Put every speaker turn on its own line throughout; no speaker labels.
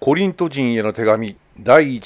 コリント人への手紙第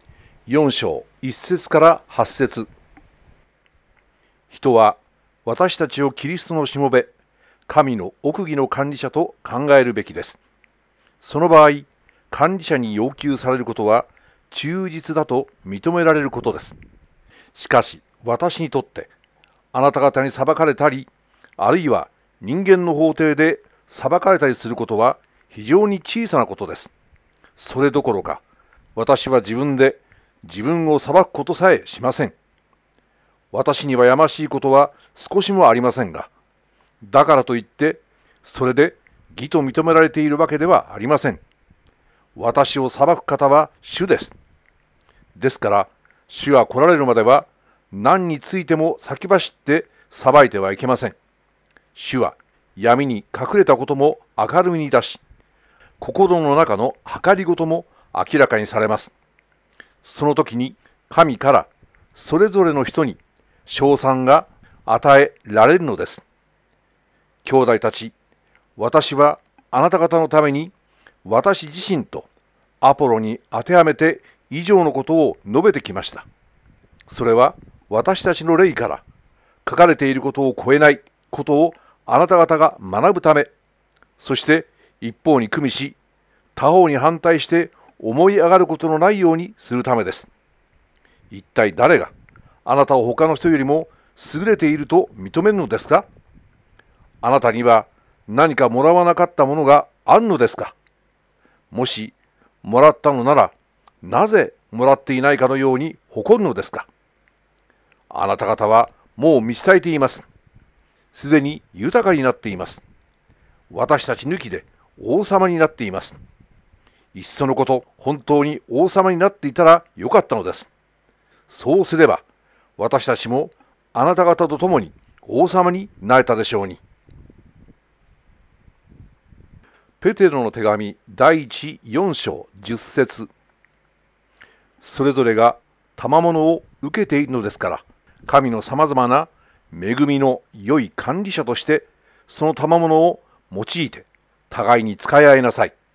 4章1節から8節。人は私たちをキリストのしもべ、神の奥義の管理者と考えるべきです。その場合、管理者に要求されることは忠実だと認められることです。しかし私にとって、あなた方に裁かれたり、あるいは人間の法廷で裁かれたりすることは非常に小さなことです。それどころか、私は自分で自分を裁くことさえしません。私にはやましいことは少しもありませんが、だからといって、それで義と認められているわけではありません。私を裁く方は主です。ですから、主が来られるまでは、何についても先走って裁いてはいけません。主は闇に隠れたことも明るみに出し、心の中の計りごとも明らかにされます。その時に神からそれぞれの人に称賛が与えられるのです。兄弟たち、私はあなた方のために私自身とアポロに当てはめて以上のことを述べてきました。それは私たちの霊から書かれていることを超えないことをあなた方が学ぶため、そして一方に組みし、他方に反対して思い上がることのないようにするためです。一体誰があなたを他の人よりも優れていると認めるのですか？あなたには何かもらわなかったものがあるのですか？もしもらったのなら、なぜもらっていないかのように誇るのですか？あなた方はもう満ち足りています。すでに豊かになっています。私たち抜きで王様になっています。いっそのこと、本当に王様になっていたらよかったのです。そうすれば、私たちもあなた方と共に王様になれたでしょうに。ペテロの手紙第4章10節。それぞれが賜物を受けているのですから、神のさまざまな恵みの良い管理者として、その賜物を用いて互いに使い合いなさい。